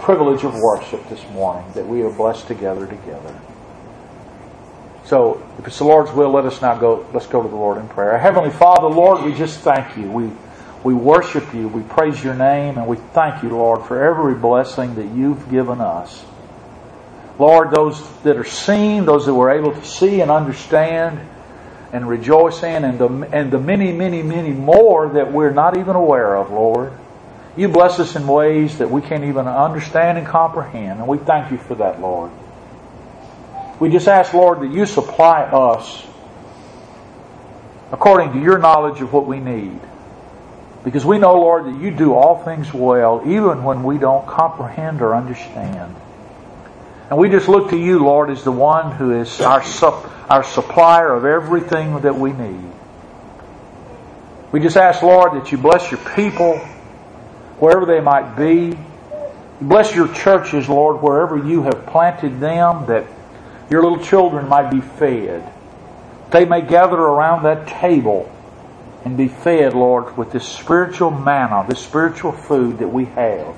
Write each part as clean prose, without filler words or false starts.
privilege of worship this morning that we are blessed together. So, if it's the Lord's will, let's go to the Lord in prayer. Our Heavenly Father, Lord, we just thank you. We worship you, we praise your name, and we thank you, Lord, for every blessing that you've given us. Lord, those that are seen, those that we're able to see and understand and rejoice in, and the many, many, many more that we're not even aware of, Lord. You bless us in ways that we can't even understand and comprehend, and we thank you for that, Lord. We just ask, Lord, that you supply us according to your knowledge of what we need. Because we know, Lord, that you do all things well, even when we don't comprehend or understand. And we just look to you, Lord, as the one who is our supplier of everything that we need. We just ask, Lord, that you bless your people, wherever they might be. Bless your churches, Lord, wherever you have planted them, that your little children might be fed. They may gather around that table and be fed, Lord, with this spiritual manna, this spiritual food that we have.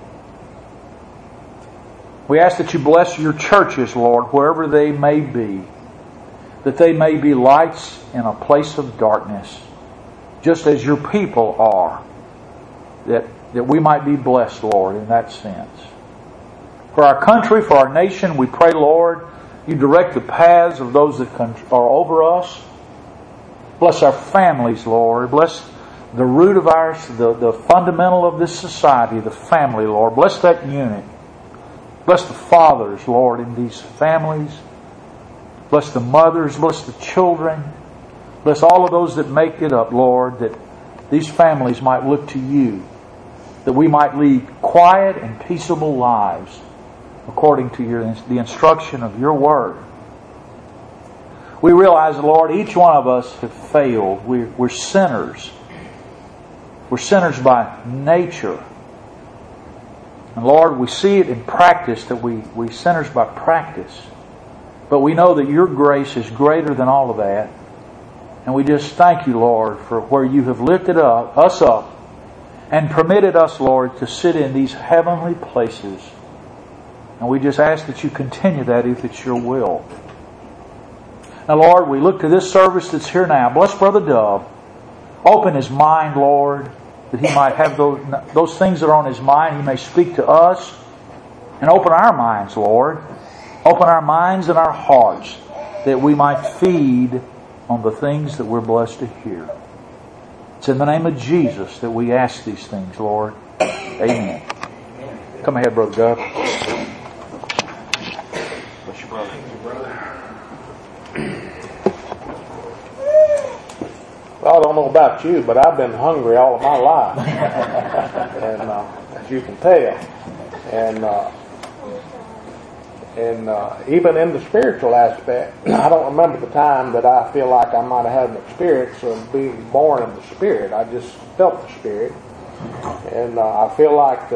We ask that you bless your churches, Lord, wherever they may be, that they may be lights in a place of darkness, just as your people are, that we might be blessed, Lord, in that sense. For our country, for our nation, we pray, Lord, you direct the paths of those that are over us. Bless our families, Lord. Bless the root of ours, the fundamental of this society, the family, Lord. Bless that unit. Bless the fathers, Lord, in these families. Bless the mothers. Bless the children. Bless all of those that make it up, Lord, that these families might look to you, that we might lead quiet and peaceable lives according to the instruction of your word. We realize, Lord, each one of us have failed. We're sinners. We're sinners by nature. And Lord, we see it in practice that we sinners by practice. But we know that your grace is greater than all of that. And we just thank you, Lord, for where you have lifted us up and permitted us, Lord, to sit in these heavenly places. And we just ask that you continue that if it's your will. Now, Lord, we look to this service that's here now. Bless Brother Dove. Open his mind, Lord, that he might have those things that are on his mind. He may speak to us. And open our minds, Lord. Open our minds and our hearts that we might feed on the things that we're blessed to hear. It's in the name of Jesus that we ask these things, Lord. Amen. Come ahead, Brother Dove. Bless you, brother. Well, I don't know about you, but I've been hungry all of my life, and as you can tell, and even in the spiritual aspect, I don't remember the time that I feel like I might have had an experience of being born of the Spirit. I just felt the Spirit, and I feel like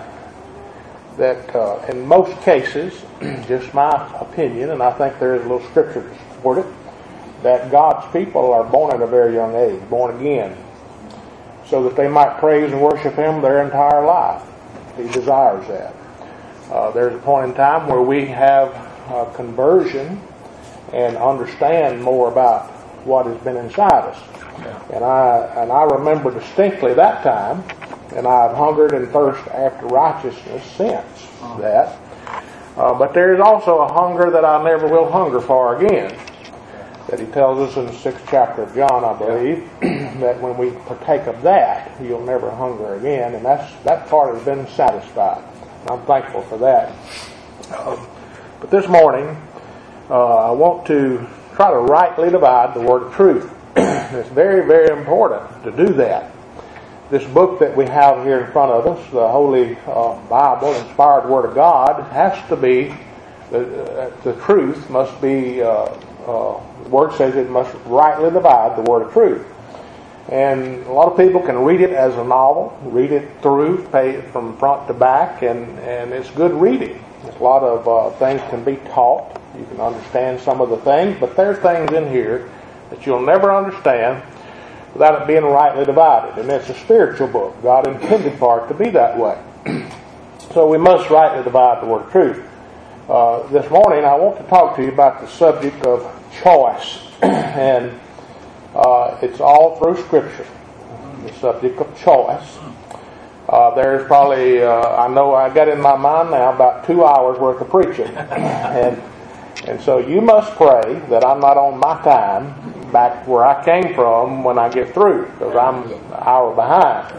that in most cases, just my opinion, and I think there is a little scripture to support it, that God's people are born at a very young age, born again, so that they might praise and worship Him their entire life. He desires that. There's a point in time where we have conversion and understand more about what has been inside us. And I remember distinctly that time, and I've hungered and thirsted after righteousness since that. But there is also a hunger that I never will hunger for again. That he tells us in the 6th chapter of John, I believe, that when we partake of that, you'll never hunger again. And that part has been satisfied. And I'm thankful for that. But this morning, I want to try to rightly divide the word of truth. It's very, very important to do that. This book that we have here in front of us, the Holy Bible, inspired Word of God, has to be, the truth must be, the Word says it must rightly divide the Word of truth. And a lot of people can read it as a novel, read it through, from front to back, and it's good reading. A lot of things can be taught. You can understand some of the things, but there's things in here that you'll never understand without it being rightly divided. And it's a spiritual book. God intended for it to be that way. So we must rightly divide the word of truth. This morning I want to talk to you about the subject of choice. And it's all through Scripture, the subject of choice. There's probably, I know I got in my mind now about 2 hours worth of preaching. And so you must pray that I'm not on my time back where I came from when I get through, because I'm an hour behind.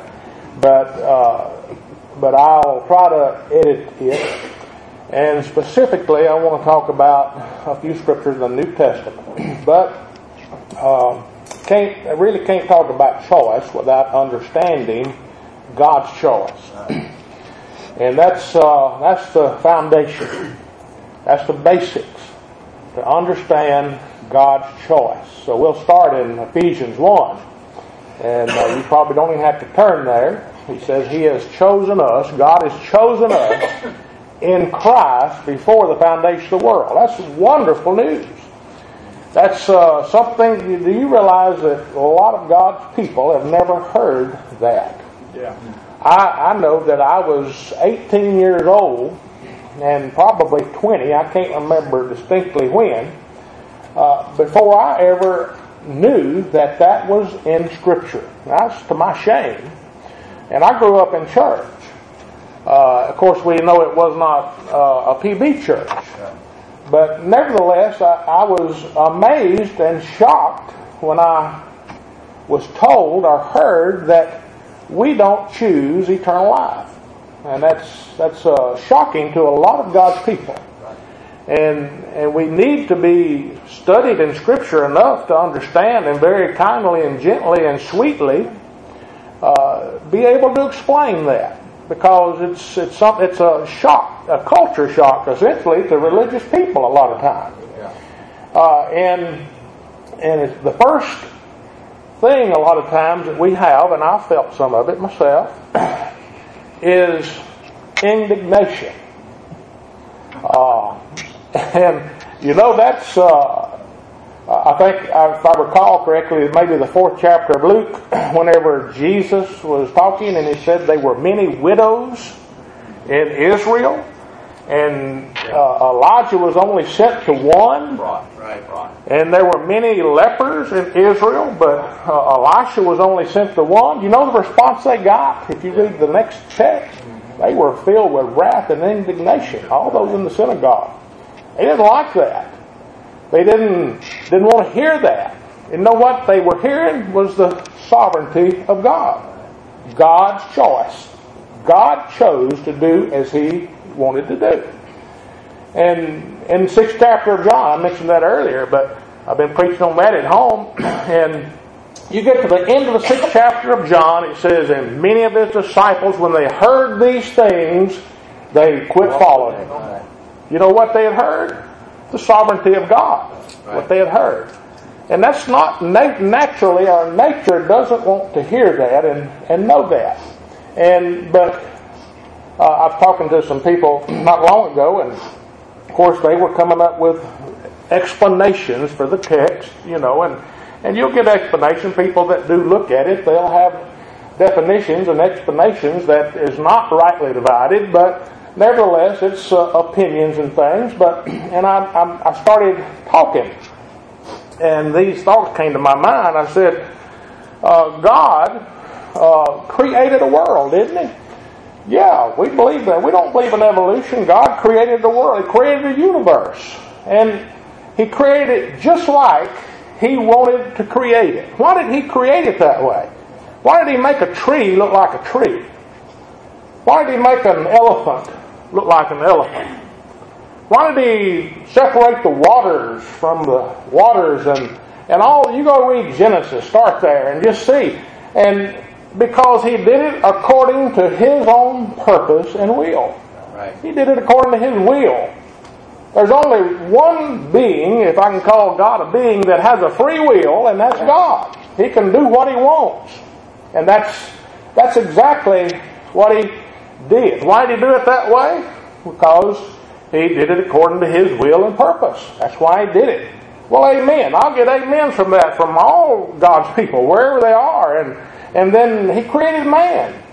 But I'll try to edit it. And specifically, I want to talk about a few scriptures in the New Testament. But I really can't talk about choice without understanding God's choice. And that's the foundation. That's the basics, to understand God's choice. So we'll start in Ephesians 1. And you probably don't even have to turn there. He says He has chosen us, God has chosen us in Christ before the foundation of the world. That's wonderful news. That's something, do you realize that a lot of God's people have never heard that? Yeah. I know that I was 18 years old, and probably 20, I can't remember distinctly when, before I ever knew that was in Scripture. That's to my shame. And I grew up in church. Of course, we know it was not a PB church. But nevertheless, I was amazed and shocked when I was told or heard that we don't choose eternal life. And that's shocking to a lot of God's people. And we need to be studied in Scripture enough to understand, and very kindly and gently and sweetly be able to explain that. Because it's a shock, a culture shock, essentially, to religious people a lot of times. And it's the first thing a lot of times that we have, and I've felt some of it myself, is indignation. And you know, that's I think, if I recall correctly, maybe the 4th chapter of Luke, whenever Jesus was talking and He said there were many widows in Israel, and Elijah was only sent to one, and there were many lepers in Israel, but Elisha was only sent to one. You know the response they got? If you read the next text, they were filled with wrath and indignation, all those in the synagogue. They didn't like that. They didn't want to hear that. And know what they were hearing was the sovereignty of God. God's choice. God chose to do as He wanted to do. And in the 6th chapter of John, I mentioned that earlier, but I've been preaching on that at home. And you get to the end of the 6th chapter of John, it says, and many of His disciples, when they heard these things, they quit following Him. You know what they had heard? The sovereignty of God. What they had heard. And that's not naturally, our nature doesn't want to hear that and know that. But I've talked to some people not long ago, and of course they were coming up with explanations for the text, you know, and you'll get explanation. People that do look at it, they'll have definitions and explanations that is not rightly divided, but nevertheless, it's opinions and things. And I started talking, and these thoughts came to my mind. I said, God created a world, didn't He? Yeah, we believe that. We don't believe in evolution. God created the world. He created the universe, and He created it just like He wanted to create it. Why did He create it that way? Why did He make a tree look like a tree? Why did He make an elephant look like an elephant? Why did He separate the waters from the waters and all? You go read Genesis, start there and just see. And because He did it according to His own purpose and will. Right. He did it according to His will. There's only one being, if I can call God a being, that has a free will, and that's God. He can do what He wants. And that's exactly what He did. Why did He do it that way? Because He did it according to His will and purpose. That's why He did it. Well, amen. I'll get amens from that, from all God's people, wherever they are. And then He created man.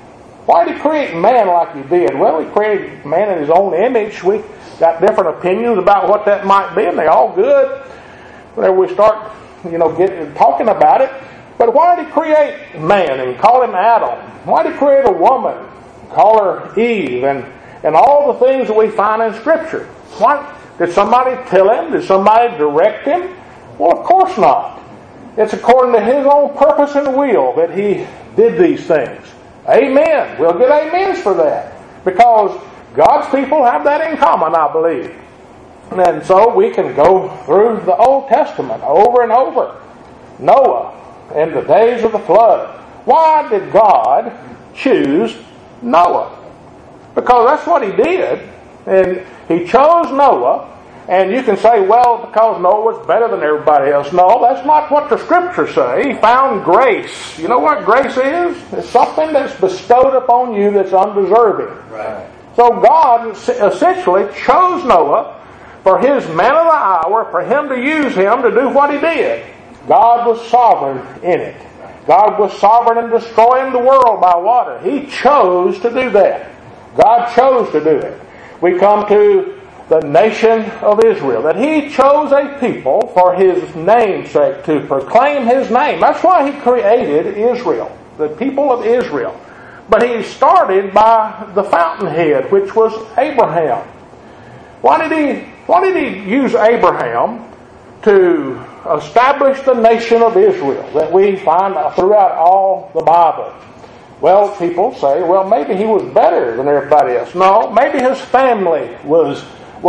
Why did He create man like He did? Well, He created man in His own image. We got different opinions about what that might be, and they're all good whenever we start, talking about it. But why did He create man and call him Adam? Why did He create a woman, call her Eve, and all the things that we find in Scripture? Why? Did somebody tell Him? Did somebody direct Him? Well, of course not. It's according to His own purpose and will that He did these things. Amen. We'll get amens for that. Because God's people have that in common, I believe. And so we can go through the Old Testament over and over. Noah and the days of the flood. Why did God choose Noah? Because that's what He did. And He chose Noah. And you can say, well, because Noah was better than everybody else. No, that's not what the Scriptures say. He found grace. You know what grace is? It's something that's bestowed upon you that's undeserving. Right. So God essentially chose Noah for His man of the hour, for Him to use him to do what He did. God was sovereign in it. God was sovereign in destroying the world by water. He chose to do that. God chose to do it. We come to the nation of Israel, that He chose a people for His name's sake, to proclaim His name. That's why He created Israel, the people of Israel. But He started by the fountainhead, which was Abraham. Why did He use Abraham to establish the nation of Israel that we find throughout all the Bible? Well, people say, well, maybe he was better than everybody else. No, maybe his family was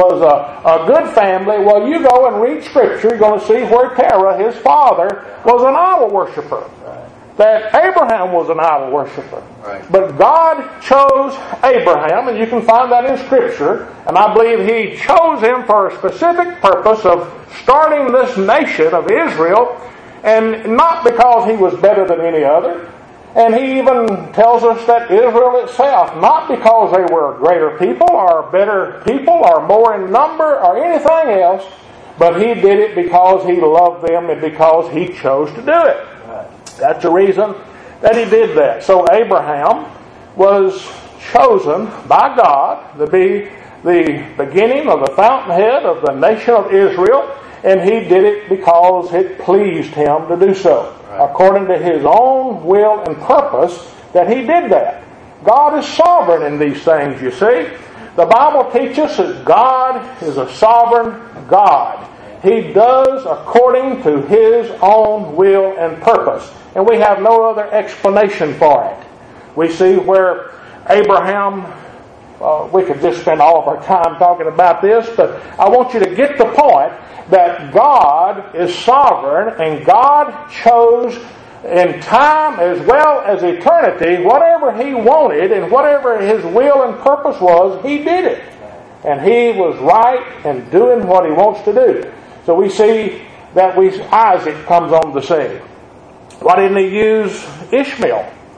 a good family. Well, you go and read Scripture, you're going to see where Terah, his father, was an idol worshiper. That Abraham was an idol worshiper. Right. But God chose Abraham, and you can find that in Scripture, and I believe He chose him for a specific purpose of starting this nation of Israel, and not because he was better than any other. And He even tells us that Israel itself, not because they were a greater people or better people or more in number or anything else, but He did it because He loved them and because He chose to do it. That's the reason that He did that. So Abraham was chosen by God to be the beginning of the fountainhead of the nation of Israel, and He did it because it pleased Him to do so. According to His own will and purpose that He did that. God is sovereign in these things, you see. The Bible teaches that God is a sovereign God. He does according to His own will and purpose. And we have no other explanation for it. We see where Abraham, we could just spend all of our time talking about this, but I want you to get the point that God is sovereign, and God chose in time as well as eternity whatever He wanted, and whatever His will and purpose was, He did it. And He was right in doing what He wants to do. So we see that Isaac comes on the scene. Why didn't He use Ishmael?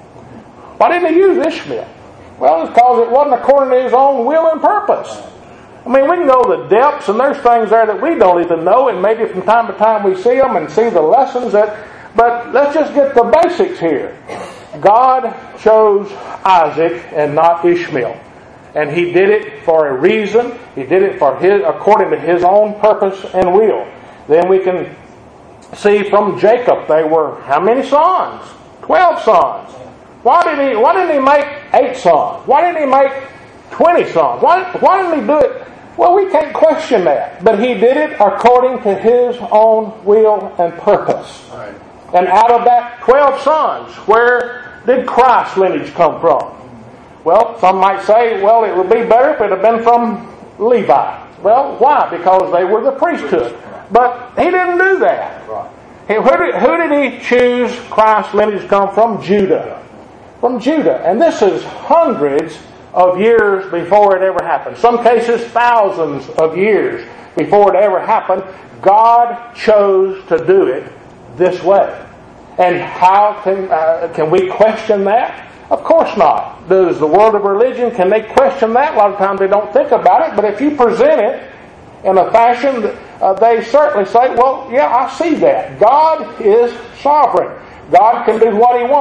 Why didn't He use Ishmael? Well, it's because it wasn't according to His own will and purpose. I mean, we can know the depths, and there's things there that we don't even know, and maybe from time to time we see them and see the lessons but let's just get the basics here. God chose Isaac and not Ishmael. And He did it for a reason. He did it according to His own purpose and will. Then we can see from Jacob, they were how many sons? 12 sons. Why didn't He make 8 sons? Why didn't He make 20 sons? Why didn't He do it? Well, we can't question that. But He did it according to His own will and purpose. Right. And out of that 12 sons, where did Christ's lineage come from? Well, some might say, well, it would be better if it had been from Levi. Well, why? Because they were the priesthood. But He didn't do that. Right. Who did He choose Christ's lineage to come from? Judah. From Judah. And this is hundreds of years before it ever happened. Some cases, thousands of years before it ever happened. God chose to do it this way. And how can we question that? Of course not. Does the world of religion, can they question that? A lot of times they don't think about it. But if you present it in a fashion, they certainly say, well, yeah, I see that. God is sovereign. God can do what He wants.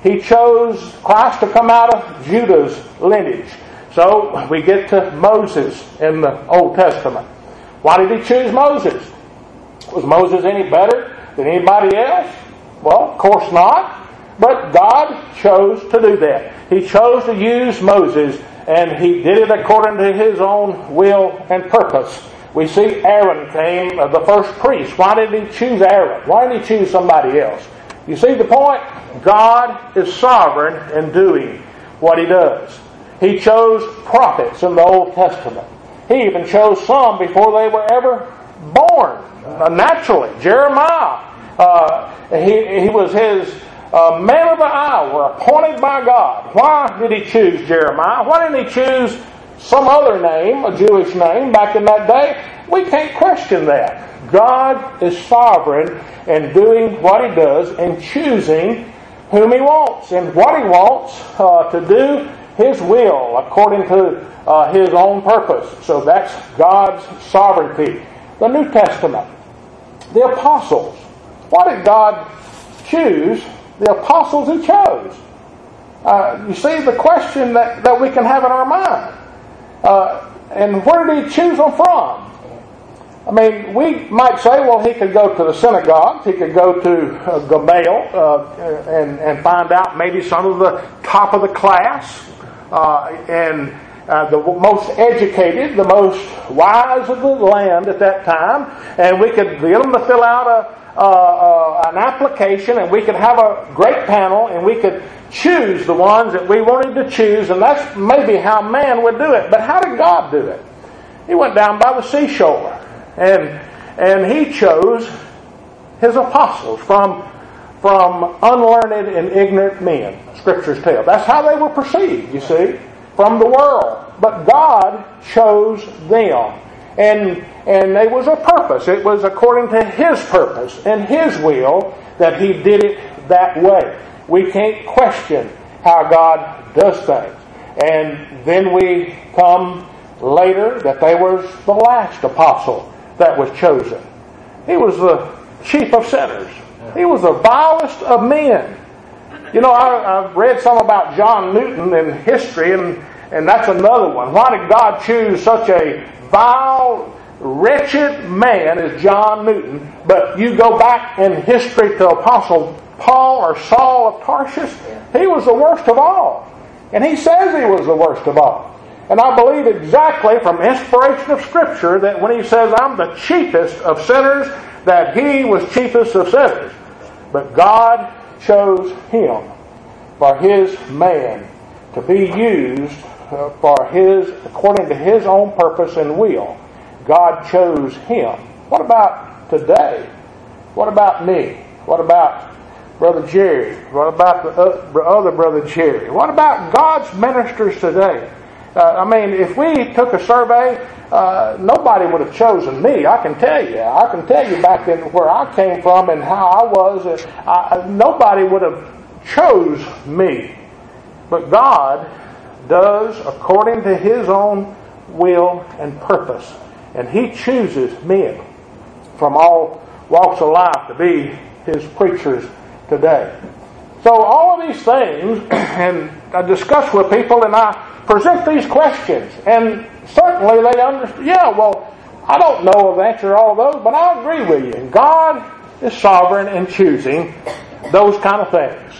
He chose Christ to come out of Judah's lineage. So we get to Moses in the Old Testament. Why did He choose Moses? Was Moses any better than anybody else? Well, of course not. But God chose to do that. He chose to use Moses, and He did it according to His own will and purpose. We see Aaron came, the first priest. Why did He choose Aaron? Why didn't He choose somebody else? You see the point? God is sovereign in doing what He does. He chose prophets in the Old Testament. He even chose some before they were ever born, naturally. Jeremiah, he was His man of the hour, appointed by God. Why did He choose Jeremiah? Why didn't He choose some other name, a Jewish name, back in that day? We can't question that. God is sovereign in doing what He does and choosing whom He wants and what He wants to do His will according to His own purpose. So that's God's sovereignty. The New Testament, the apostles. Why did God choose the apostles He chose? You see the question that we can have in our mind. And where did He choose them from? I mean, we might say, well, He could go to the synagogues, He could go to Gamaliel and find out maybe some of the top of the class and the most educated, the most wise of the land at that time, and we could get them to fill out an application, and we could have a great panel, and we could choose the ones that we wanted to choose, and that's maybe how man would do it. But how did God do it? He went down by the seashore, and He chose His apostles from unlearned and ignorant men, Scriptures tell. That's how they were perceived, you see, from the world. But God chose them. And there was a purpose. It was according to His purpose and His will that He did it that way. We can't question how God does things. And then we come later that there was the last apostle that was chosen. He was the chief of sinners. He was the vilest of men. You know, I've read some about John Newton in history, and that's another one. Why did God choose such a vile, wretched man as John Newton? But you go back in history to Apostle Paul or Saul of Tarsus, he was the worst of all. And he says he was the worst of all. And I believe exactly from inspiration of Scripture that when he says, I'm the chiefest of sinners, that he was chiefest of sinners. But God chose him for His man to be used for His, according to His own purpose and will. God chose him. What about today? What about me? What about Brother Jerry? What about the other Brother Jerry? What about God's ministers today? I mean, if we took a survey, nobody would have chosen me. I can tell you. I can tell you back in where I came from and how I was. Nobody would have chose me. But God does according to His own will and purpose. And He chooses men from all walks of life to be His preachers today. So all of these things, and I discuss with people, and I present these questions, and certainly they understand. Yeah, well, I don't know the answer to all of those, but I agree with you. And God is sovereign in choosing those kind of things.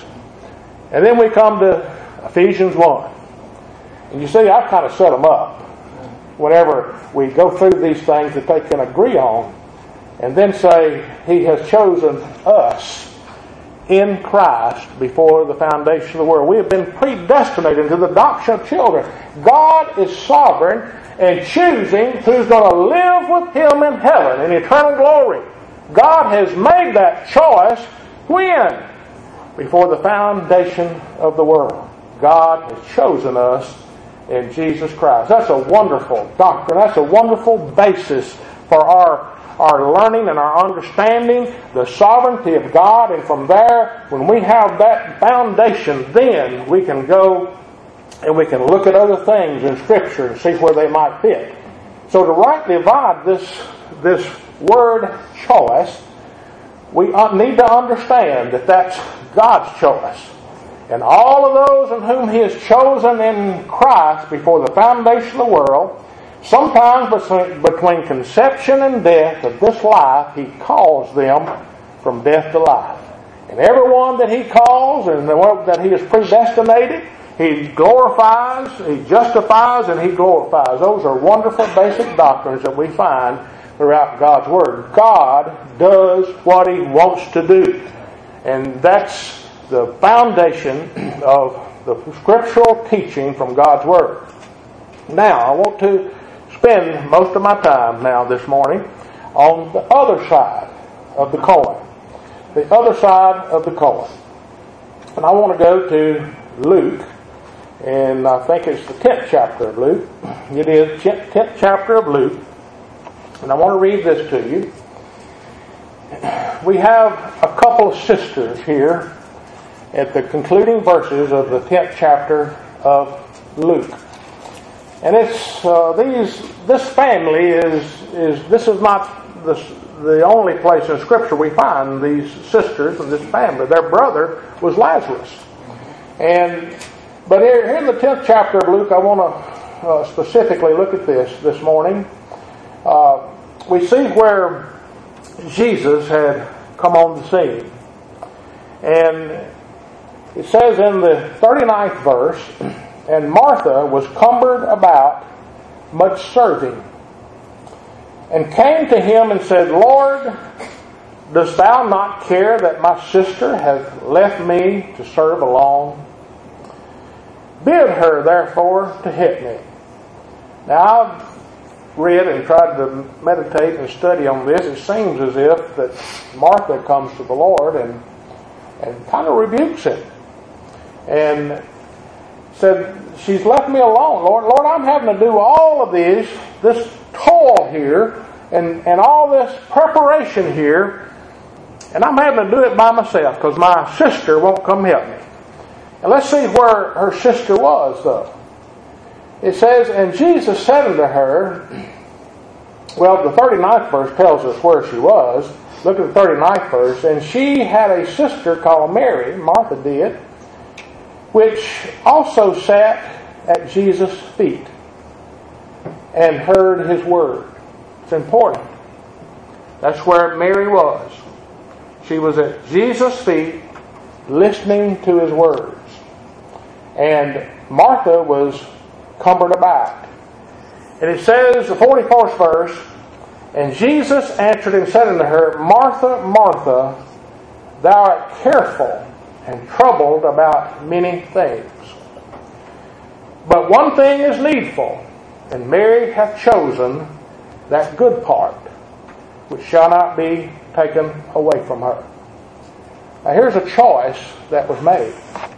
And then we come to Ephesians 1. And you see, I've kind of set them up. Whenever we go through these things that they can agree on, and then say, He has chosen us in Christ before the foundation of the world. We have been predestinated to the adoption of children. God is sovereign in choosing who's going to live with Him in heaven in eternal glory. God has made that choice when? Before the foundation of the world. God has chosen us in Jesus Christ. That's a wonderful doctrine. That's a wonderful basis for our learning and our understanding the sovereignty of God. And from there, when we have that foundation, then we can go and we can look at other things in Scripture and see where they might fit. So to rightly divide this word choice, we need to understand that that's God's choice. And all of those in whom He has chosen in Christ before the foundation of the world, sometimes between conception and death of this life, He calls them from death to life. And everyone that He calls and that He has predestinated, He glorifies, He justifies, and He glorifies. Those are wonderful basic doctrines that we find throughout God's Word. God does what He wants to do. And that's the foundation of the scriptural teaching from God's Word. Now, I want to spend most of my time now this morning on the other side of the coin. The other side of the coin. And I want to go to Luke, and I think it's the 10th chapter of Luke. It is 10th chapter of Luke. And I want to read this to you. We have a couple of sisters here at the concluding verses of the 10th chapter of Luke. And it's this family this is not the only place in Scripture we find these sisters and this family. Their brother was Lazarus. But here in the 10th chapter of Luke, I want to specifically look at this morning. We see where Jesus had come on the scene. And it says in the 39th verse, and Martha was cumbered about much serving, and came to Him and said, Lord, dost Thou not care that my sister hath left me to serve alone? Bid her therefore to help me. Now I've read and tried to meditate and study on this. It seems as if that Martha comes to the Lord and kind of rebukes Him. And said, she's left me alone, Lord. Lord, I'm having to do all of this toil here, and all this preparation here, and I'm having to do it by myself because my sister won't come help me. And let's see where her sister was, though. It says, and Jesus said unto her, well, the 39th verse tells us where she was. Look at the 39th verse. And she had a sister called Mary, Martha did, which also sat at Jesus' feet and heard His word. It's important. That's where Mary was. She was at Jesus' feet listening to His words. And Martha was cumbered about. And it says, the 44th verse, and Jesus answered and said unto her, Martha, Martha, thou art careful and troubled about many things. But one thing is needful, and Mary hath chosen that good part, which shall not be taken away from her. Now here's a choice that was made.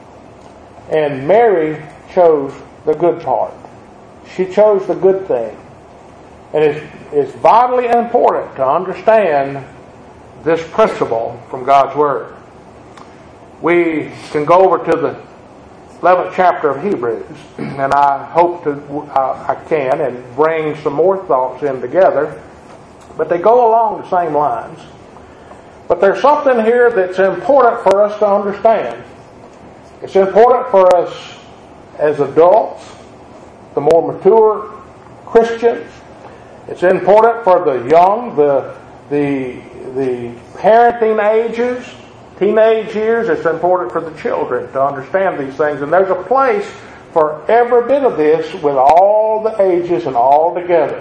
And Mary chose the good part. She chose the good thing. And it's vitally important to understand this principle from God's Word. We can go over to the 11th chapter of Hebrews, and I hope I can, and bring some more thoughts in together. But they go along the same lines. But there's something here that's important for us to understand. It's important for us as adults, the more mature Christians. It's important for the young, the parenting ages, teenage years. It's important for the children to understand these things. And there's a place for every bit of this with all the ages and all together.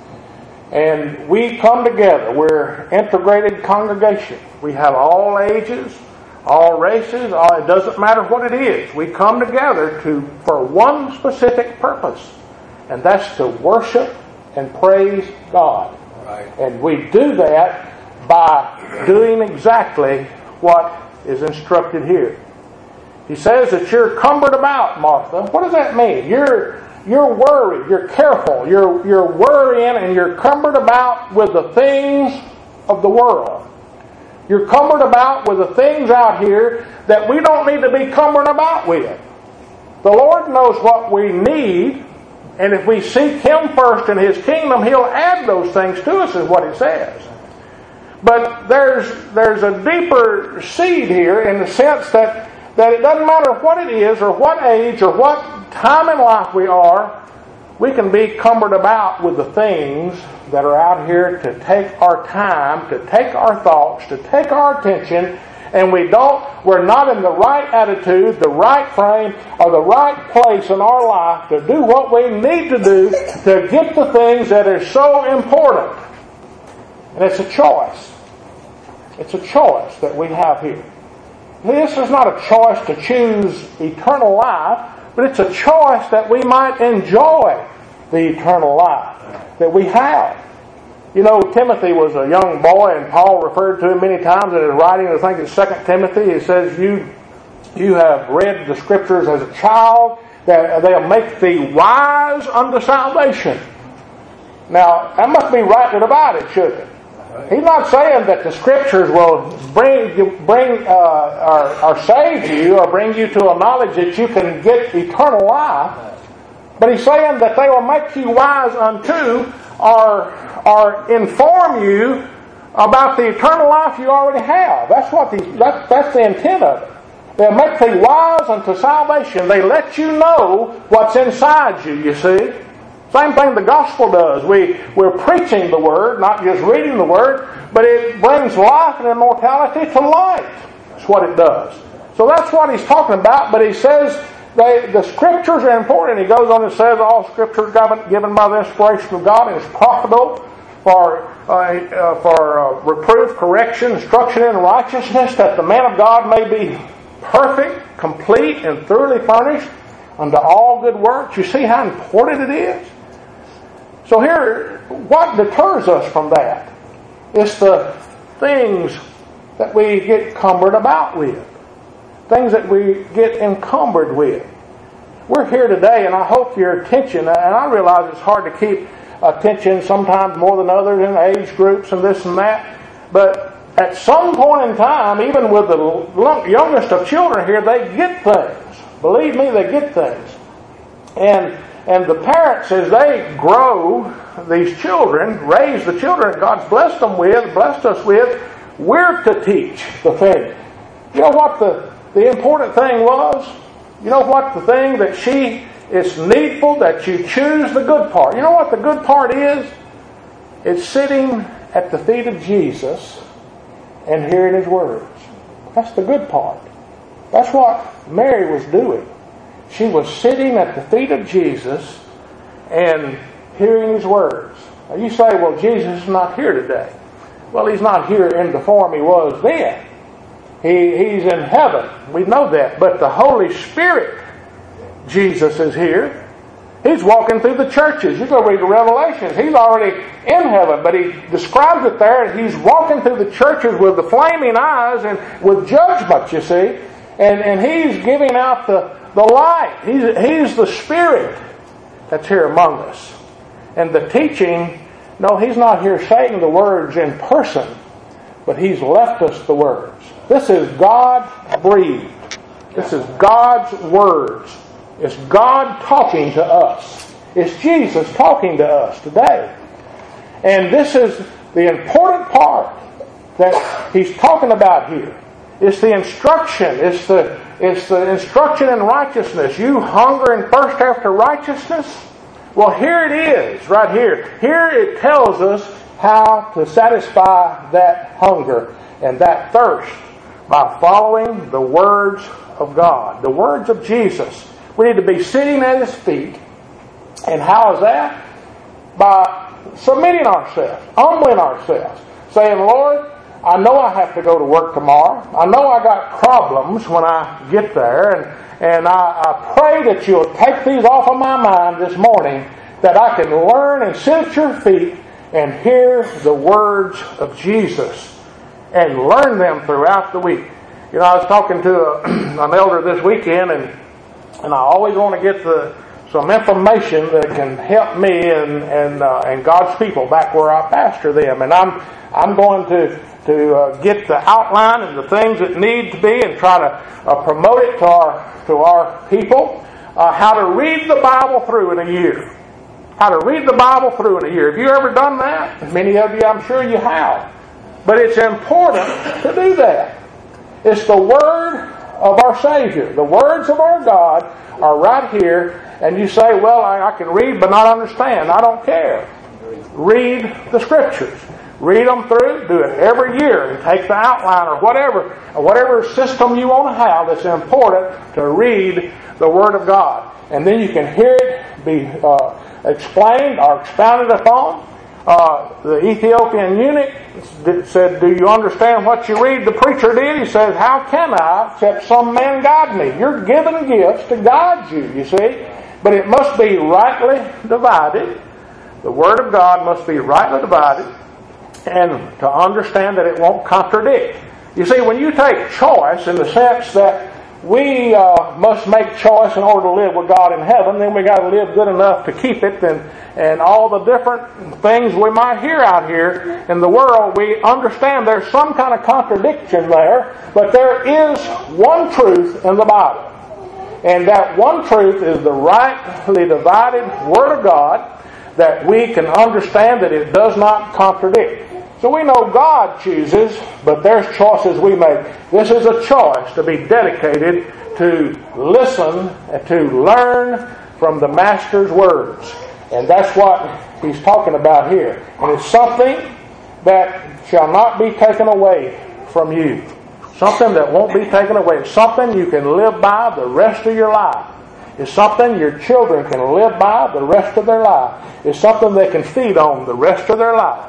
And we come together. We're an integrated congregation. We have all ages, all races. It doesn't matter what it is. We come together for one specific purpose. And that's to worship and praise God. Right. And we do that by doing exactly what is instructed here. He says that you're cumbered about, Martha. What does that mean? You're worried, you're careful, you're worrying, and you're cumbered about with the things of the world. You're cumbered about with the things out here that we don't need to be cumbered about with. The Lord knows what we need, and if we seek Him first in His kingdom, He'll add those things to us, is what it says. But there's a deeper seed here in the sense that that it doesn't matter what it is or what age or what time in life we are, we can be cumbered about with the things that are out here to take our time, to take our thoughts, to take our attention, and we're not in the right attitude, the right frame, or the right place in our life to do what we need to do to get the things that are so important. And it's a choice. It's a choice that we have here. This is not a choice to choose eternal life, but it's a choice that we might enjoy the eternal life that we have. You know, Timothy was a young boy, and Paul referred to him many times in his writing. I think it's 2 Timothy. He says, you have read the Scriptures as a child, that they'll make thee wise unto salvation. Now, that must be rightly divided, shouldn't it? He's not saying that the Scriptures will or save you or bring you to a knowledge that you can get eternal life. But he's saying that they will make you wise unto or inform you about the eternal life you already have. That's the intent of it. They'll make thee wise unto salvation. They let you know what's inside you, you see. Same thing the gospel does. We're preaching the Word, not just reading the Word, but it brings life and immortality to light. That's what it does. So that's what he's talking about, but he says the Scriptures are important. He goes on and says all Scripture is given by the inspiration of God and is profitable for reproof, correction, instruction in righteousness, that the man of God may be perfect, complete, and thoroughly furnished unto all good works. You see how important it is? So here, what deters us from that? It's the things that we get cumbered about with. Things that we get encumbered with. We're here today, and I hope your attention, and I realize it's hard to keep attention sometimes more than others in age groups and this and that, but at some point in time, even with the youngest of children here, they get things. Believe me, they get things. And the parents, as they grow these children, raise the children God's blessed us with, we're to teach the thing. You know what the important thing was? You know what the thing that it's needful that you choose the good part. You know what the good part is? It's sitting at the feet of Jesus and hearing His words. That's the good part. That's what Mary was doing. She was sitting at the feet of Jesus and hearing His words. Now you say, well, Jesus is not here today. Well, He's not here in the form He was then. He's in heaven. We know that. But the Holy Spirit, Jesus is here. He's walking through the churches. You go read the Revelations. He's already in heaven, but He describes it there. He's walking through the churches with the flaming eyes and with judgment, you see. And He's giving out the light. He's the Spirit that's here among us. And the teaching, no, He's not here saying the words in person, but He's left us the words. This is God-breathed. This is God's words. It's God talking to us. It's Jesus talking to us today. And this is the important part that He's talking about here. It's the instruction. It's the instruction in righteousness. You hunger and thirst after righteousness? Well, here it is, right here. Here it tells us how to satisfy that hunger and that thirst by following the words of God, the words of Jesus. We need to be sitting at His feet. And how is that? By submitting ourselves, humbling ourselves, saying, Lord, I know I have to go to work tomorrow. I know I got problems when I get there. And I pray that You'll take these off of my mind this morning, that I can learn and sit at Your feet and hear the words of Jesus and learn them throughout the week. You know, I was talking to an elder this weekend, and I always want to get some information that can help me and God's people back where I pastor them. And I'm going to get the outline and the things that need to be and try to promote it to our people. How to read the Bible through in a year. How to read the Bible through in a year. Have you ever done that? Many of you, I'm sure you have. But it's important to do that. It's the Word of our Savior. The words of our God are right here. And you say, well, I can read but not understand. I don't care. Read the Scriptures. Read them through. Do it every year. And take the outline or whatever system you want to have that's important to read the Word of God. And then you can hear it be explained or expounded upon. The Ethiopian eunuch said, do you understand what you read? The preacher did. He says, how can I except some man guide me? You're given gifts to guide you see. But it must be rightly divided. The Word of God must be rightly divided, and to understand that it won't contradict. You see, when you take choice in the sense that we must make choice in order to live with God in heaven, then we got to live good enough to keep it, and all the different things we might hear out here in the world, we understand there's some kind of contradiction there, but there is one truth in the Bible. And that one truth is the rightly divided Word of God, that we can understand that it does not contradict. So we know God chooses, but there's choices we make. This is a choice to be dedicated to listen and to learn from the Master's words. And that's what he's talking about here. And it's something that shall not be taken away from you. Something that won't be taken away. It's something you can live by the rest of your life. It's something your children can live by the rest of their life. It's something they can feed on the rest of their life.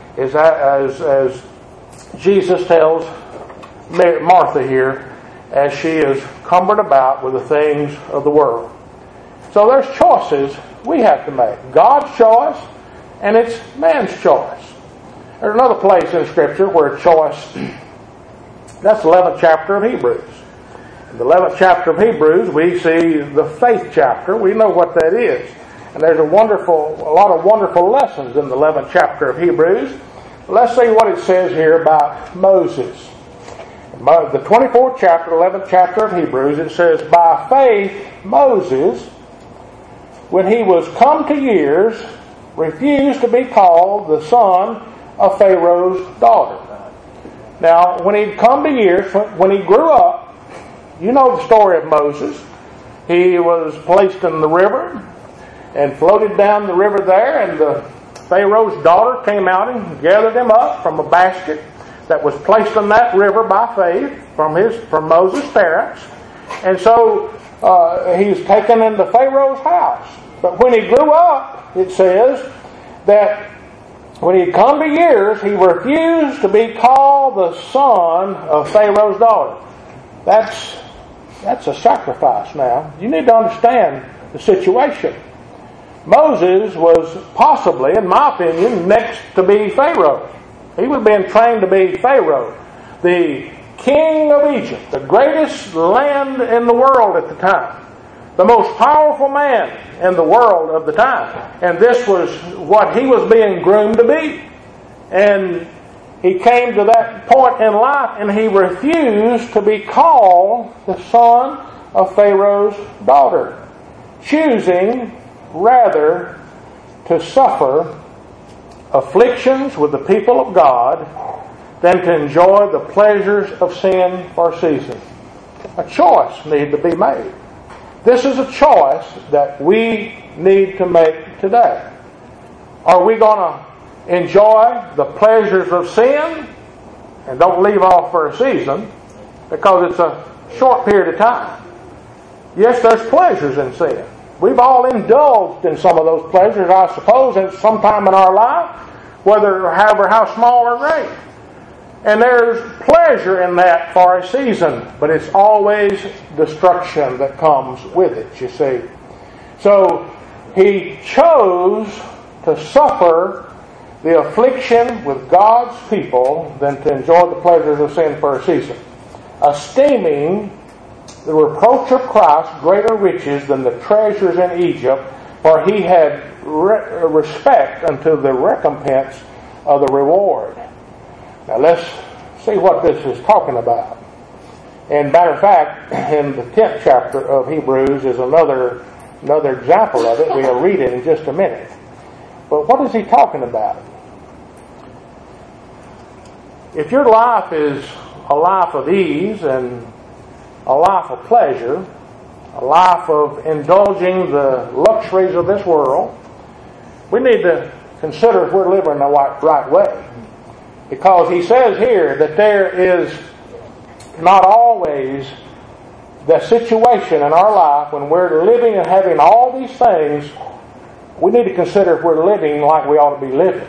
As Jesus tells Martha here, as she is cumbered about with the things of the world. So there's choices we have to make. God's choice and it's man's choice. There's another place in Scripture where choice, that's the 11th chapter of Hebrews. In the 11th chapter of Hebrews, we see the faith chapter. We know what that is. And there's a lot of wonderful lessons in the 11th chapter of Hebrews. Let's see what it says here about Moses. The 24th chapter, 11th chapter of Hebrews, it says, by faith Moses, when he was come to years, refused to be called the son of Pharaoh's daughter. Now, when he'd come to years, when he grew up, you know the story of Moses. He was placed in the river and floated down the river there, and the Pharaoh's daughter came out and gathered him up from a basket that was placed in that river by faith from Moses' parents. And so he's taken into Pharaoh's house. But when he grew up, it says that when he'd come to years, he refused to be called the son of Pharaoh's daughter. That's a sacrifice now. You need to understand the situation. Moses was possibly, in my opinion, next to be Pharaoh. He was being trained to be Pharaoh, the king of Egypt, the greatest land in the world at the time, the most powerful man in the world of the time. And this was what he was being groomed to be. And he came to that point in life and he refused to be called the son of Pharaoh's daughter, choosing rather to suffer afflictions with the people of God than to enjoy the pleasures of sin for a season. A choice needed to be made. This is a choice that we need to make today. Are we going to enjoy the pleasures of sin and don't leave off for a season because it's a short period of time? Yes, there's pleasures in sin. We've all indulged in some of those pleasures, I suppose, at some time in our life, however how small or great. And there's pleasure in that for a season, but it's always destruction that comes with it, you see. So he chose to suffer the affliction with God's people than to enjoy the pleasures of sin for a season, esteeming the reproach of Christ greater riches than the treasures in Egypt, for he had respect unto the recompense of the reward. Now let's see what this is talking about. And matter of fact, in the 10th chapter of Hebrews is another example of it. We'll read it in just a minute. But what is he talking about? If your life is a life of ease and a life of pleasure, a life of indulging the luxuries of this world, we need to consider if we're living the right way. Because he says here that there is not always the situation in our life when we're living and having all these things. We need to consider if we're living like we ought to be living.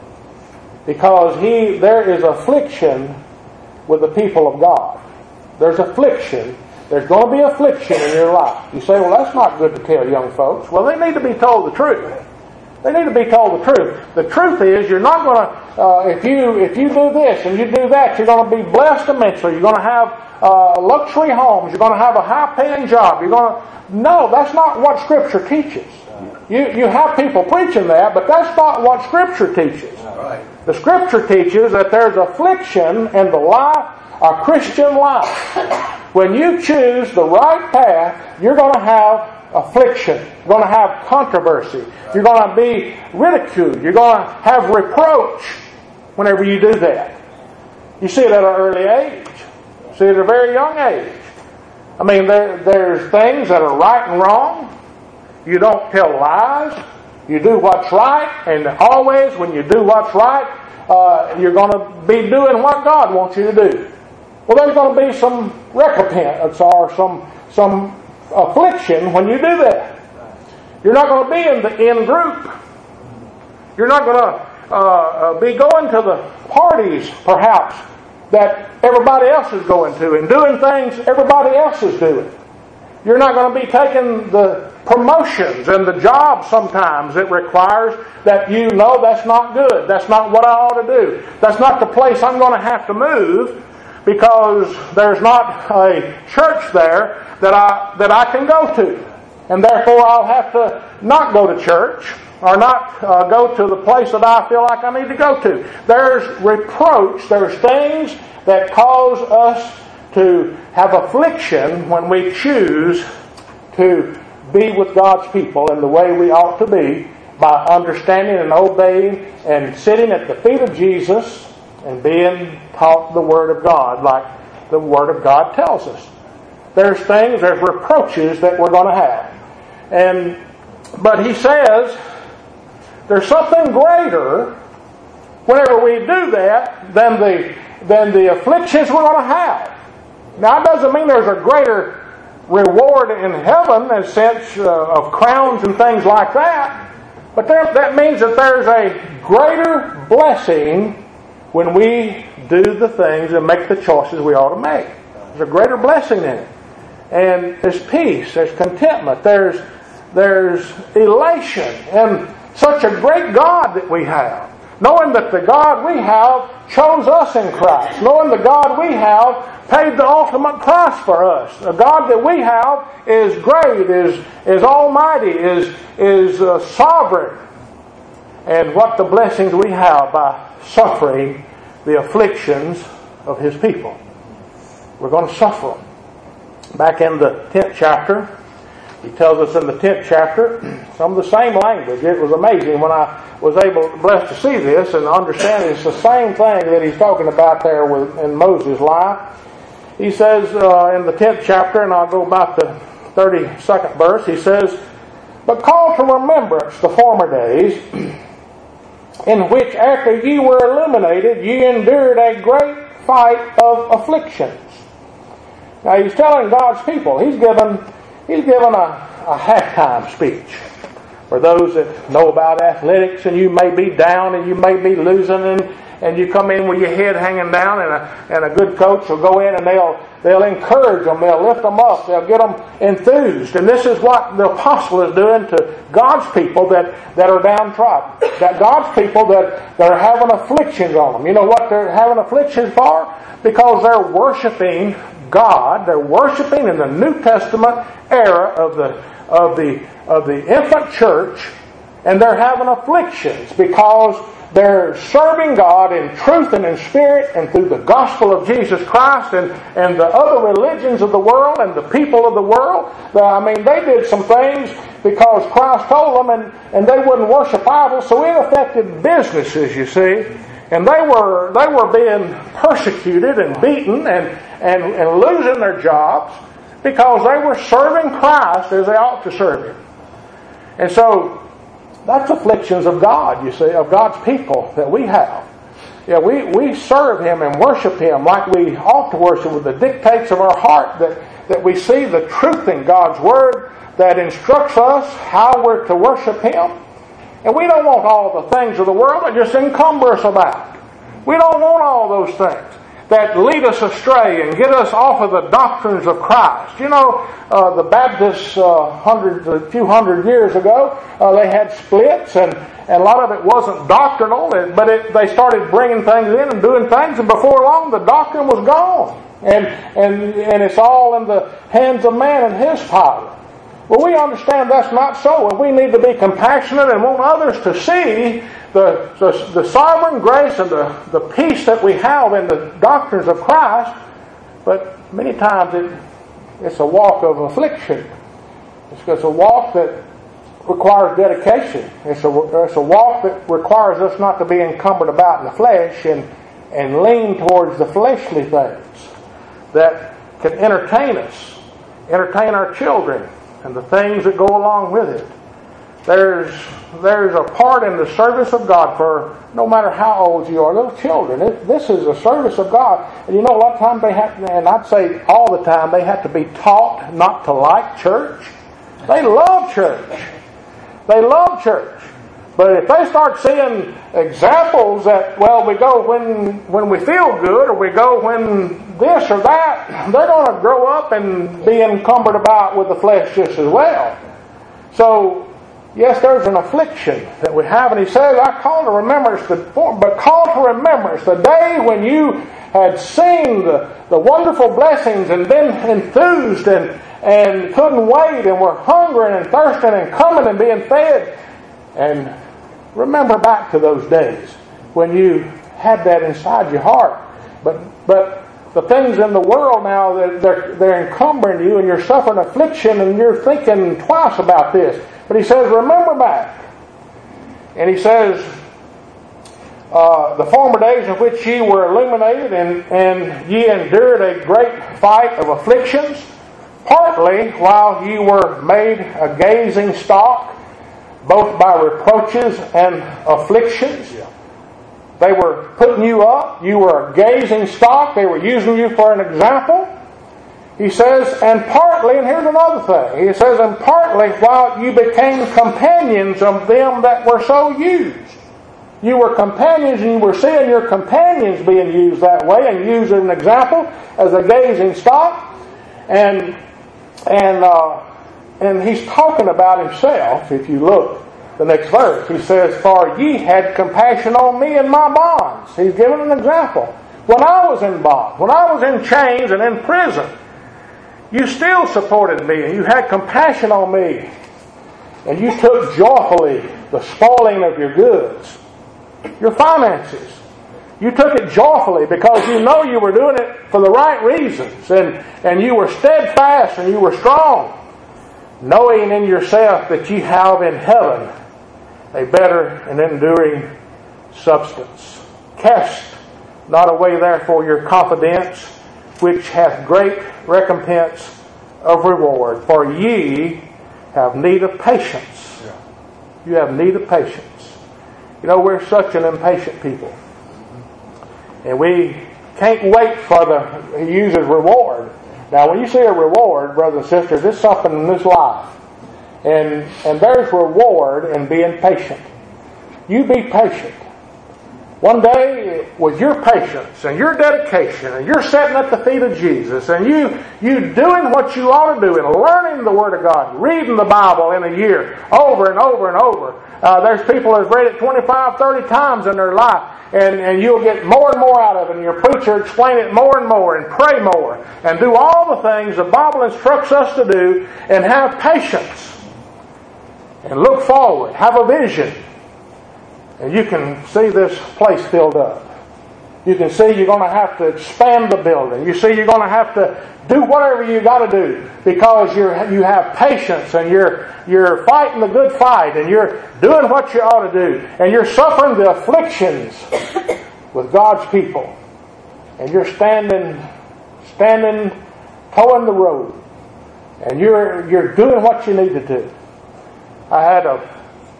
Because there is affliction with the people of God. There's affliction. There's going to be affliction in your life. You say, well, that's not good to tell young folks. Well, they need to be told the truth. They need to be told the truth. The truth is, you're not going to, if you do this and you do that, you're going to be blessed immensely. You're going to have luxury homes. You're going to have a high-paying job. No, that's not what Scripture teaches. You have people preaching that, but that's not what Scripture teaches. The Scripture teaches that there's affliction in the life, a Christian life. When you choose the right path, you're going to have affliction. You're going to have controversy. You're going to be ridiculed. You're going to have reproach whenever you do that. You see it at an early age. You see it at a very young age. I mean, there's things that are right and wrong. You don't tell lies. You do what's right. And always when you do what's right, you're going to be doing what God wants you to do. Well, there's going to be some recompense or some affliction when you do that. You're not going to be in the in group. You're not going to be going to the parties, perhaps, that everybody else is going to and doing things everybody else is doing. You're not going to be taking the promotions and the jobs sometimes it requires that you know that's not good. That's not what I ought to do. That's not the place I'm going to have to move because there's not a church there that I can go to. And therefore I'll have to not go to church or not go to the place that I feel like I need to go to. There's reproach. There's things that cause us to have affliction when we choose to be with God's people in the way we ought to be by understanding and obeying and sitting at the feet of Jesus and being taught the Word of God like the Word of God tells us. There's reproaches that we're going to have. But he says there's something greater whenever we do that than the afflictions we're going to have. Now, it doesn't mean there's a greater reward in heaven in the sense of crowns and things like that. But that means that there's a greater blessing when we do the things and make the choices we ought to make. There's a greater blessing in it. And there's peace, there's contentment, there's elation, and such a great God that we have. Knowing that the God we have chose us in Christ. Knowing the God we have paid the ultimate price for us. The God that we have is great, is almighty, is sovereign. And what the blessings we have by suffering the afflictions of His people. We're going to suffer them. Back in the 10th chapter, he tells us in the 10th chapter some of the same language. It was amazing when I was blessed to see this and understand it's the same thing that he's talking about there in Moses' life. He says in the 10th chapter, and I'll go about the 32nd verse, he says, "But call to remembrance the former days, in which after ye were illuminated, ye endured a great fight of afflictions." Now he's telling God's people, he's given a halftime speech for those that know about athletics, and you may be down and you may be losing, and you come in with your head hanging down, and a good coach will go in and they'll encourage them, they'll lift them up, they'll get them enthused. And this is what the apostle is doing to God's people that are downtrodden. That God's people that are having afflictions on them. You know what they're having afflictions for? Because they're worshiping God. They're worshiping in the New Testament era of the infant church, and they're having afflictions because they're serving God in truth and in spirit and through the gospel of Jesus Christ and the other religions of the world and the people of the world. They did some things because Christ told them, and they wouldn't worship idols, so it affected businesses, you see. And they were being persecuted and beaten and losing their jobs because they were serving Christ as they ought to serve Him. And so that's afflictions of God, you see, of God's people that we have. Yeah, we serve Him and worship Him like we ought to worship, with the dictates of our heart, that we see the truth in God's Word that instructs us how we're to worship Him. And we don't want all the things of the world that just encumber us about. We don't want all those things that lead us astray and get us off of the doctrines of Christ. You know, the Baptists a few hundred years ago, they had splits, and a lot of it wasn't doctrinal, but they started bringing things in and doing things, and before long the doctrine was gone. And it's all in the hands of man and his power. Well, we understand that's not so, and we need to be compassionate and want others to see the sovereign grace and the peace that we have in the doctrines of Christ. But many times it's a walk of affliction. It's a walk that requires dedication. It's a walk that requires us not to be encumbered about in the flesh and lean towards the fleshly things that can entertain us, entertain our children, and the things that go along with it. There's a part in the service of God for no matter how old you are, little children. This is a service of God. And you know, a lot of times they have, and I'd say all the time, they have to be taught not to like church. They love church. They love church. But if they start seeing examples that, well, we go when we feel good, or we go when this or that, they're going to grow up and be encumbered about with the flesh just as well. So, yes, there's an affliction that we have, and he says, I call to remembrance the day when you had seen the wonderful blessings and been enthused and couldn't wait and were hungry and thirsting and coming and being fed. And remember back to those days when you had that inside your heart. But the things in the world now, they're encumbering you, and you're suffering affliction, and you're thinking twice about this. But he says, remember back. And he says, the former days in which ye were illuminated, and ye endured a great fight of afflictions, partly while ye were made a gazing stock, both by reproaches and afflictions. They were putting you up. You were a gazing stock. They were using you for an example. He says, and partly, and here's another thing. He says, and partly while you became companions of them that were so used. You were companions, and you were seeing your companions being used that way and used as an example, as a gazing stock. And he's talking about himself. If you look the next verse, he says, for ye had compassion on me in my bonds. He's giving an example. When I was in bonds, when I was in chains and in prison, you still supported me, and you had compassion on me. And you took joyfully the spoiling of your goods, your finances. You took it joyfully because you know you were doing it for the right reasons. And you were steadfast and you were strong, knowing in yourself that ye have in heaven a better and enduring substance. Cast not away therefore your confidence, which hath great recompense of reward. For ye have need of patience. You have need of patience. You know, we're such an impatient people. And we can't wait for he uses reward. Now, when you see a reward, brothers and sisters, it's something in this life. And there's reward in being patient. You be patient. One day, with your patience and your dedication, and you're sitting at the feet of Jesus, and you doing what you ought to do, and learning the Word of God, reading the Bible in a year, over and over and over. There's people that have read it 25, 30 times in their life, and you'll get more and more out of it, and your preacher explain it more and more, and pray more, and do all the things the Bible instructs us to do, and have patience, and look forward, have a vision. And you can see this place filled up. You can see you're going to have to expand the building. You see you're going to have to do whatever you got to do because you have patience, and you're fighting the good fight, and you're doing what you ought to do, and you're suffering the afflictions with God's people, and you're standing, towing the road, and you're doing what you need to do. I had a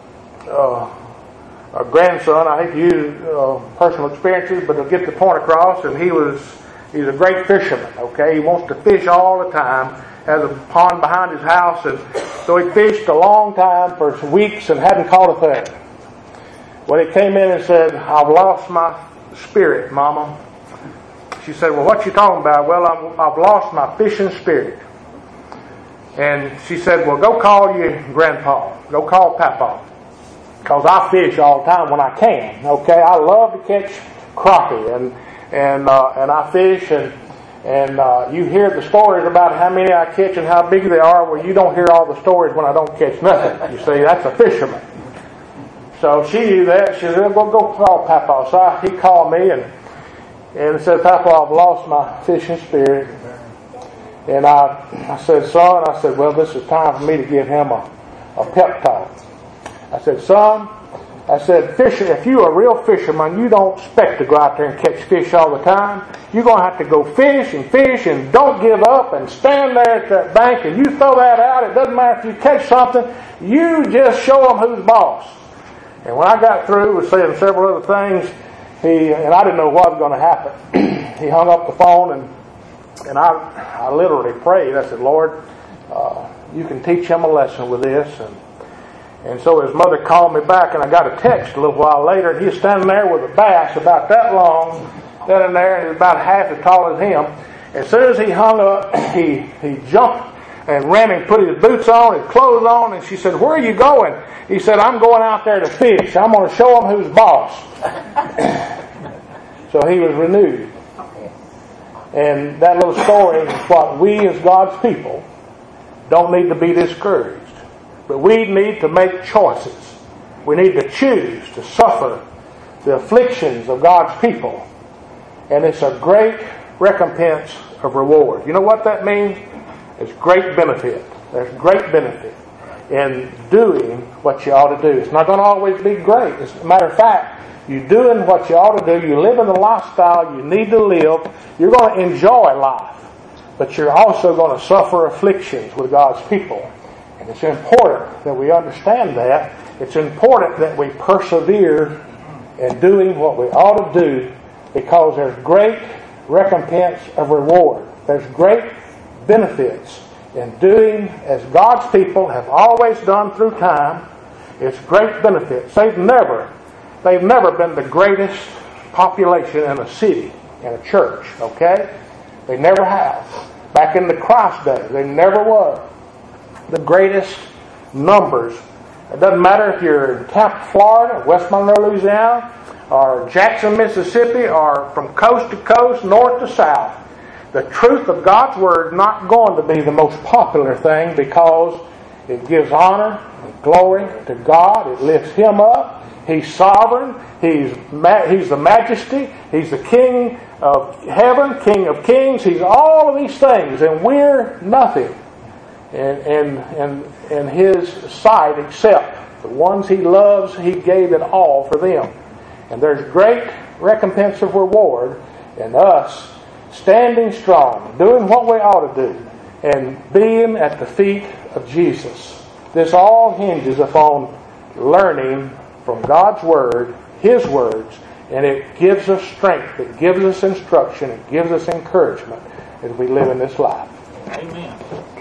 grandson. I hate to use personal experiences, but to get the point across, and he's a great fisherman. Okay, he wants to fish all the time. Has a pond behind his house, and so he fished a long time for weeks and hadn't caught a thing. When he came in and said, "I've lost my spirit, Mama," she said, "Well, what you talking about?" "Well, I've lost my fishing spirit." And she said, "Well, go call your grandpa. Go call Papa. Because I fish all the time when I can. Okay, I love to catch crappie, and I fish, and you hear the stories about how many I catch and how big they are. Well, you don't hear all the stories when I don't catch nothing. You see, that's a fisherman." So she knew that. She said, "Well, go call Papa." So he called me and said, "Papa, I've lost my fishing spirit." And I said, "Son," I said, "well, this is time for me to give him a pep talk." I said, "Son," I said, if you're a real fisherman, you don't expect to go out there and catch fish all the time. You're going to have to go fish and don't give up and stand there at that bank and you throw that out. It doesn't matter if you catch something. You just show them who's boss." And when I got through with saying several other things, and I didn't know what was going to happen, he hung up the phone and I literally prayed. I said, "Lord, you can teach him a lesson with this." And so his mother called me back, and I got a text a little while later, and he was standing there with a bass about that long, standing there, and he was about half as tall as him. As soon as he hung up, he jumped and ran and put his boots on, his clothes on, and she said, "Where are you going?" He said, "I'm going out there to fish. I'm going to show him who's boss." So he was renewed. And that little story is what we as God's people don't need to be discouraged. But we need to make choices. We need to choose to suffer the afflictions of God's people. And it's a great recompense of reward. You know what that means? It's great benefit. There's great benefit in doing what you ought to do. It's not going to always be great. As a matter of fact, you're doing what you ought to do. You live in the lifestyle you need to live. You're going to enjoy life. But you're also going to suffer afflictions with God's people. And it's important that we understand that. It's important that we persevere in doing what we ought to do, because there's great recompense of reward. There's great benefits in doing as God's people have always done through time. It's great benefits. They've never been the greatest population in a city, in a church, okay? They never have. Back in the Christ days, they never were the greatest numbers. It doesn't matter if you're in Tampa, Florida, West Monroe, Louisiana, or Jackson, Mississippi, or from coast to coast, north to south. The truth of God's Word is not going to be the most popular thing, because it gives honor and glory to God. It lifts Him up. He's sovereign. He's the majesty. He's the King of heaven, King of kings. He's all of these things, and we're nothing in His sight, except the ones He loves. He gave it all for them. And there's great recompense of reward in us standing strong, doing what we ought to do, and being at the feet of Jesus. This all hinges upon learning from God's Word, His words, and it gives us strength, it gives us instruction, it gives us encouragement as we live in this life. Amen.